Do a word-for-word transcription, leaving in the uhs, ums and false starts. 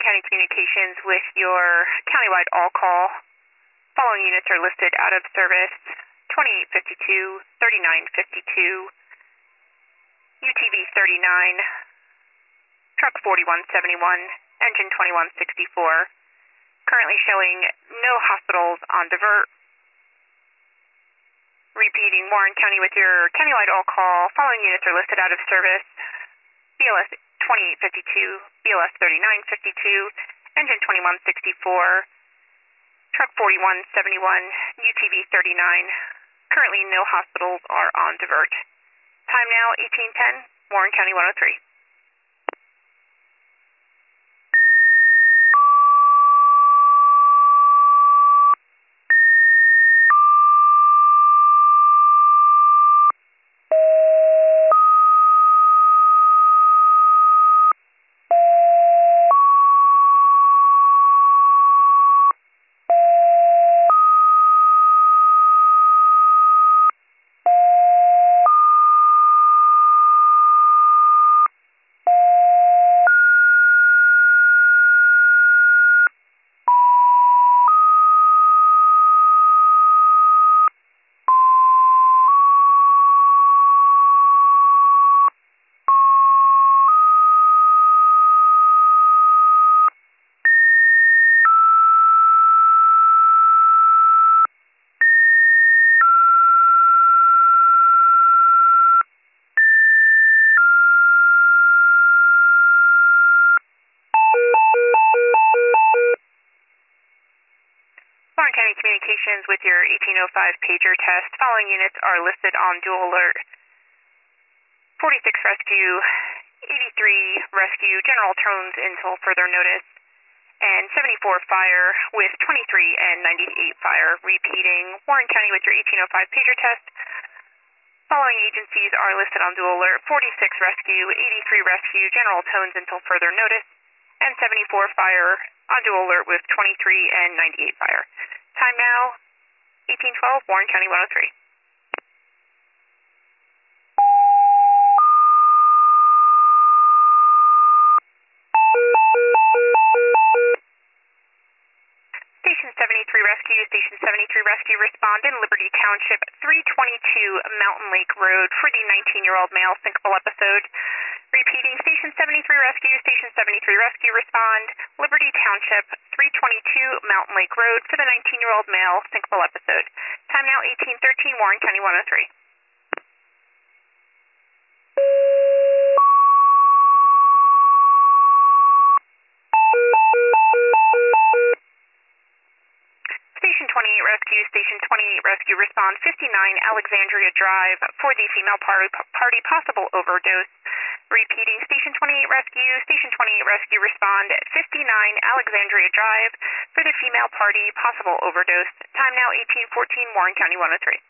County Communications with your countywide all-call. Following units are listed out of service: twenty-eight fifty-two, thirty-nine fifty-two, U T V thirty-nine, truck forty-one seventy-one, engine twenty-one sixty-four. Currently showing no hospitals on divert. Repeating, Warren County with your countywide all-call. Following units are listed out of service: B L S twenty-eight fifty-two, B L S thirty-nine fifty-two, engine twenty-one sixty-four, truck forty-one seventy-one, U T V thirty-nine. Currently no hospitals are on divert. Time now eighteen ten, Warren County one oh three. Warren County Communications with your eighteen oh five pager test. Following units are listed on dual alert: forty-six rescue, eighty-three rescue, general tones until further notice, and seventy-four fire with twenty-three and ninety-eight fire. Repeating, Warren County with your eighteen oh five pager test. Following agencies are listed on dual alert: forty-six rescue, eighty-three rescue, general tones until further notice, and seventy-four fire on dual alert with twenty-three and ninety-eight fire. Time now eighteen twelve, Warren County one oh three. Station seventy-three Rescue, Station seventy-three Rescue, respond in Liberty Township, three twenty-two Mountain Lake Road for the nineteen-year-old male syncopal episode. Repeating, Station seventy-three Rescue, Station seventy-three Rescue, respond, Liberty Township, three twenty-two Mountain Lake Road for the nineteen-year-old male syncopal episode. Time now eighteen thirteen, Warren County one oh three. Station twenty-eight Rescue, Station twenty-eight Rescue, respond fifty-nine Alexandria Drive for the female party, party possible overdose. Repeating, Station twenty-eight Rescue, Station twenty-eight Rescue, respond fifty-nine Alexandria Drive for the female party possible overdose. Time now eighteen fourteen, Warren County one oh three.